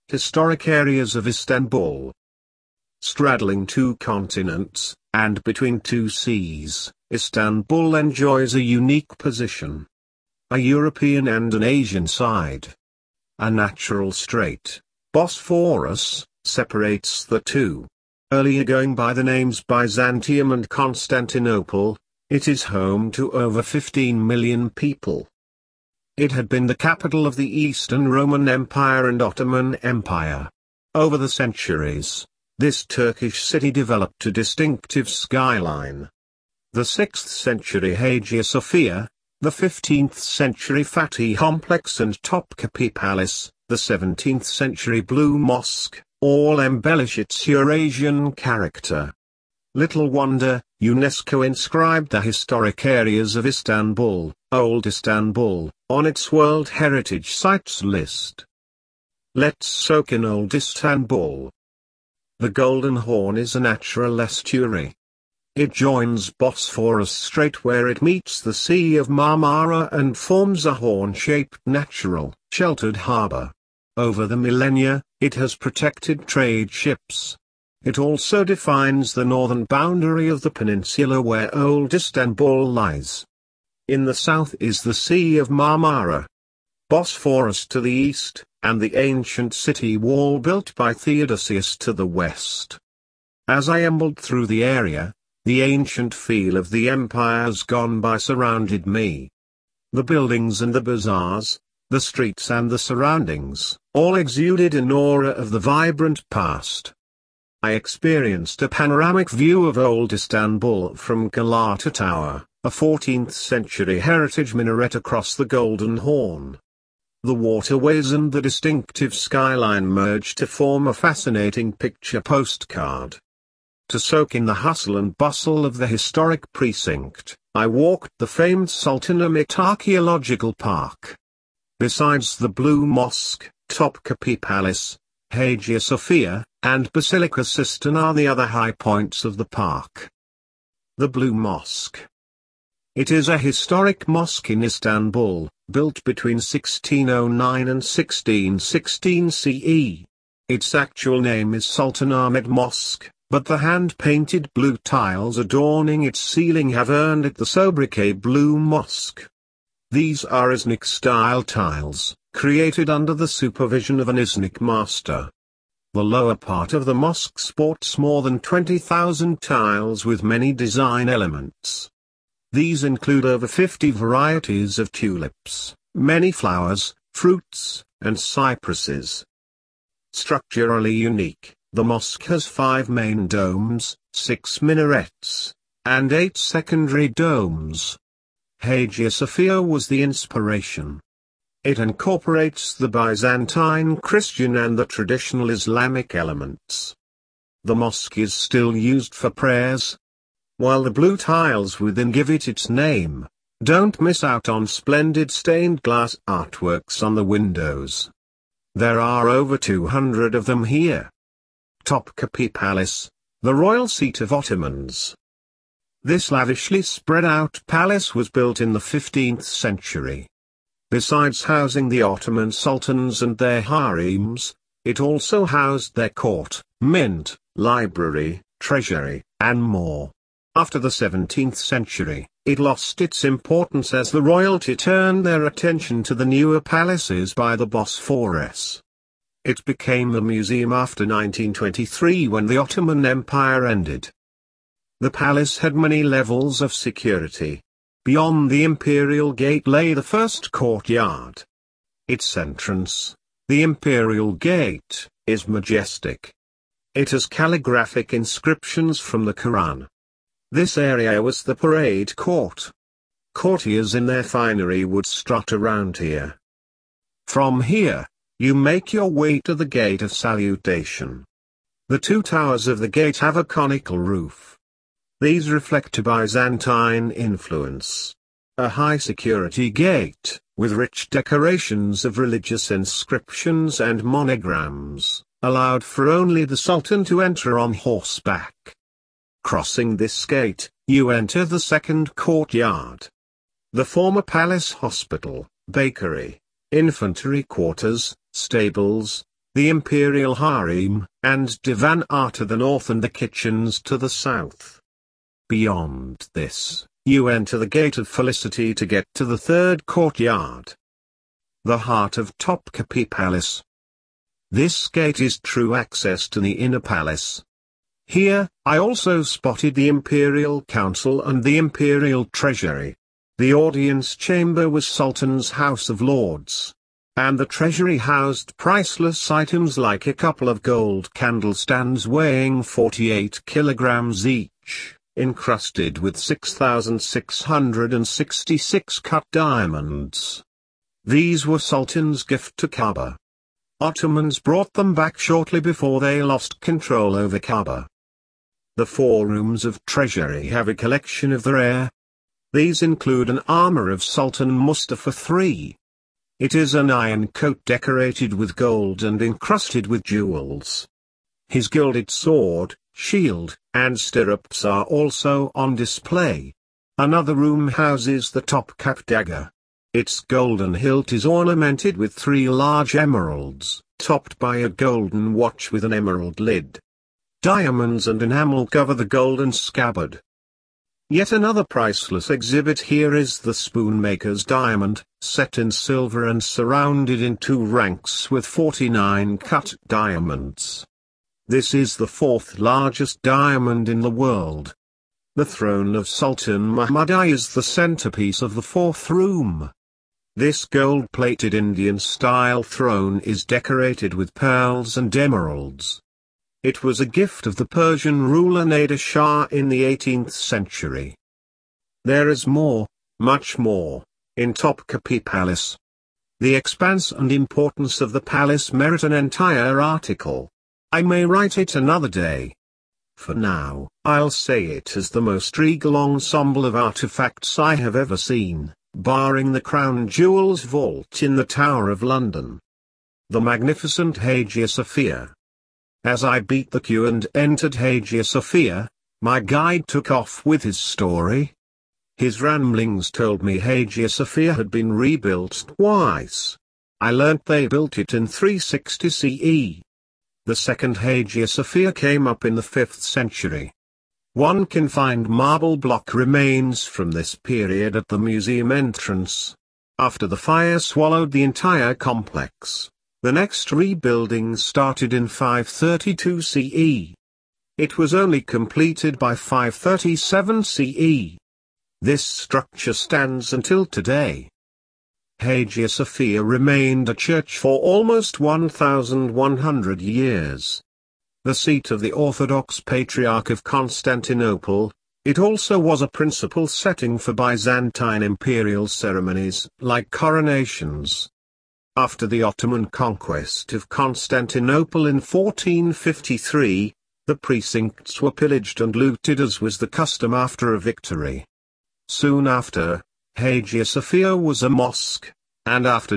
Historic areas of Istanbul. Straddling two continents, and between two seas, Istanbul enjoys a unique position. A European and an Asian side. A natural strait, Bosphorus, separates the two. Earlier going by the names Byzantium and Constantinople, it is home to over 15 million people. It had been the capital of the Eastern Roman Empire and Ottoman Empire. Over the centuries, this Turkish city developed a distinctive skyline. The 6th century Hagia Sophia, the 15th century Fatih Complex and Topkapi Palace, the 17th century Blue Mosque, all embellish its Eurasian character. Little wonder, UNESCO inscribed the historic areas of Istanbul, Old Istanbul, on its World Heritage Sites list. Let's soak in Old Istanbul. The Golden Horn is a natural estuary. It joins Bosphorus Strait where it meets the Sea of Marmara and forms a horn-shaped natural, sheltered harbor. Over the millennia, it has protected trade ships. It also defines the northern boundary of the peninsula where Old Istanbul lies. In the south is the Sea of Marmara, Bosphorus to the east, and the ancient city wall built by Theodosius to the west. As I ambled through the area, the ancient feel of the empires gone by surrounded me. The buildings and the bazaars, the streets and the surroundings, all exuded an aura of the vibrant past. I experienced a panoramic view of Old Istanbul from Galata Tower, a 14th century heritage minaret across the Golden Horn. The waterways and the distinctive skyline merged to form a fascinating picture postcard. To soak in the hustle and bustle of the historic precinct, I walked the famed Sultanahmet Archaeological Park. Besides the Blue Mosque, Topkapi Palace, Hagia Sophia, and Basilica Sistine are the other high points of the park. The Blue Mosque. It is a historic mosque in Istanbul, built between 1609 and 1616 CE. Its actual name is Sultanahmet Mosque, but the hand-painted blue tiles adorning its ceiling have earned it the sobriquet Blue Mosque. These are Iznik-style tiles, created under the supervision of an Iznik master. The lower part of the mosque sports more than 20,000 tiles with many design elements. These include over 50 varieties of tulips, many flowers, fruits, and cypresses. Structurally unique, the mosque has 5 main domes, 6 minarets, and 8 secondary domes. Hagia Sophia was the inspiration. It incorporates the Byzantine Christian and the traditional Islamic elements. The mosque is still used for prayers. While the blue tiles within give it its name, don't miss out on splendid stained glass artworks on the windows. There are over 200 of them here. Topkapi Palace, the royal seat of Ottomans. This lavishly spread out palace was built in the 15th century. Besides housing the Ottoman sultans and their harems, it also housed their court, mint, library, treasury, and more. After the 17th century, it lost its importance as the royalty turned their attention to the newer palaces by the Bosphorus. It became a museum after 1923 when the Ottoman Empire ended. The palace had many levels of security. Beyond the Imperial Gate lay the first courtyard. Its entrance, the Imperial Gate, is majestic. It has calligraphic inscriptions from the Quran. This area was the parade court. Courtiers in their finery would strut around here. From here, you make your way to the Gate of Salutation. The 2 towers of the gate have a conical roof. These reflect a Byzantine influence. A high-security gate, with rich decorations of religious inscriptions and monograms, allowed for only the Sultan to enter on horseback. Crossing this gate, you enter the second courtyard. The former palace hospital, bakery, infantry quarters, stables, the imperial harem, and divan are to the north and the kitchens to the south. Beyond this, you enter the Gate of Felicity to get to the third courtyard. The heart of Topkapi Palace. This gate is true access to the inner palace. Here, I also spotted the Imperial Council and the Imperial Treasury. The audience chamber was Sultan's House of Lords. And the treasury housed priceless items like a couple of gold candlestands weighing 48 kilograms each, encrusted with 6,666 cut diamonds. These were Sultan's gift to Kaaba. Ottomans brought them back shortly before they lost control over Kaaba. The 4 rooms of treasury have a collection of the rare. These include an armor of Sultan Mustafa III. It is an iron coat decorated with gold and encrusted with jewels. His gilded sword, shield, and stirrups are also on display. Another room houses the Topkap dagger. Its golden hilt is ornamented with 3 large emeralds, topped by a golden watch with an emerald lid. Diamonds and enamel cover the golden scabbard. Yet another priceless exhibit here is the spoonmaker's diamond, set in silver and surrounded in 2 ranks with 49 cut diamonds. This is the 4th largest diamond in the world. The throne of Sultan Muhammad I is the centerpiece of the 4th room. This gold-plated Indian-style throne is decorated with pearls and emeralds. It was a gift of the Persian ruler Nader Shah in the 18th century. There is more, much more, in Topkapi Palace. The expanse and importance of the palace merit an entire article. I may write it another day. For now, I'll say it is the most regal ensemble of artifacts I have ever seen, barring the crown jewels vault in the Tower of London. The magnificent Hagia Sophia. As I beat the queue and entered Hagia Sophia, my guide took off with his story. His ramblings told me Hagia Sophia had been rebuilt twice. I learnt they built it in 360 CE. The second Hagia Sophia came up in the 5th century. One can find marble block remains from this period at the museum entrance. After the fire swallowed the entire complex, the next rebuilding started in 532 CE. It was only completed by 537 CE. This structure stands until today. Hagia Sophia remained a church for almost 1,100 years. The seat of the Orthodox Patriarch of Constantinople, it also was a principal setting for Byzantine imperial ceremonies like coronations. After the Ottoman conquest of Constantinople in 1453, the precincts were pillaged and looted as was the custom after a victory. Soon after, Hagia Sophia was a mosque, and after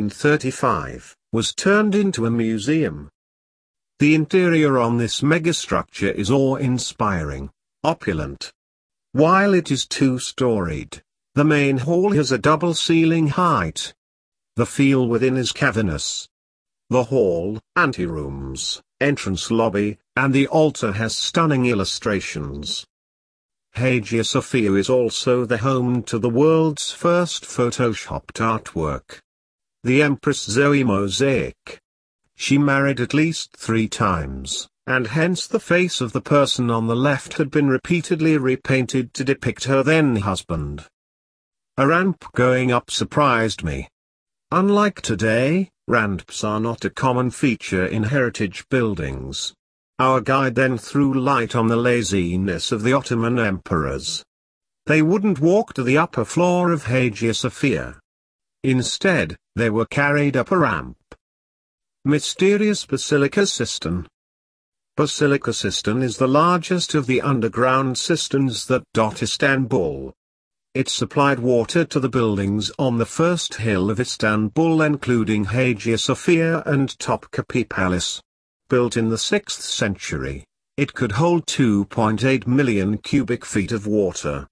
1935, was turned into a museum. The interior on this megastructure is awe-inspiring, opulent. While it is 2-storied, the main hall has a double ceiling height. The feel within is cavernous. The hall, anterooms, entrance lobby, and the altar has stunning illustrations. Hagia Sophia is also the home to the world's first photoshopped artwork. The Empress Zoe mosaic. She married at least 3 times, and hence the face of the person on the left had been repeatedly repainted to depict her then husband. A ramp going up surprised me. Unlike today, ramps are not a common feature in heritage buildings. Our guide then threw light on the laziness of the Ottoman emperors. They wouldn't walk to the upper floor of Hagia Sophia. Instead, they were carried up a ramp. Mysterious Basilica Cistern. Basilica Cistern is the largest of the underground cisterns that dot Istanbul. It supplied water to the buildings on the first hill of Istanbul, including Hagia Sophia and Topkapi Palace. Built in the 6th century, it could hold 2.8 million cubic feet of water.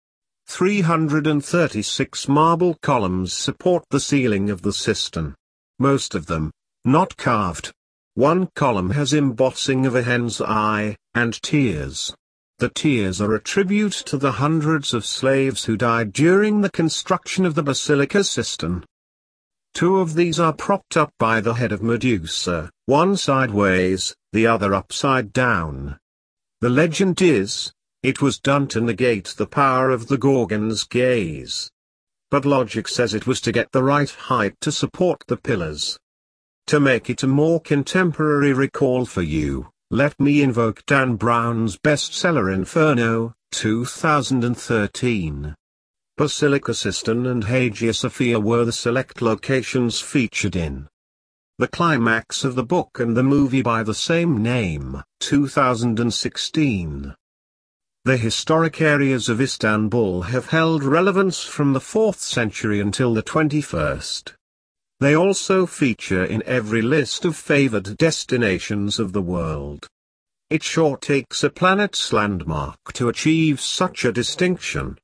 336 marble columns support the ceiling of the cistern. Most of them, not carved. One column has embossing of a hen's eye, and tears. The tears are a tribute to the hundreds of slaves who died during the construction of the Basilica Sistine. Two of these are propped up by the head of Medusa, one sideways, the other upside down. The legend is, it was done to negate the power of the Gorgon's gaze. But logic says it was to get the right height to support the pillars. To make it a more contemporary recall for you, let me invoke Dan Brown's bestseller Inferno, 2013. Basilica Sistine and Hagia Sophia were the select locations featured in the climax of the book and the movie by the same name, 2016. The historic areas of Istanbul have held relevance from the 4th century until the 21st. They also feature in every list of favored destinations of the world. It sure takes a planet's landmark to achieve such a distinction.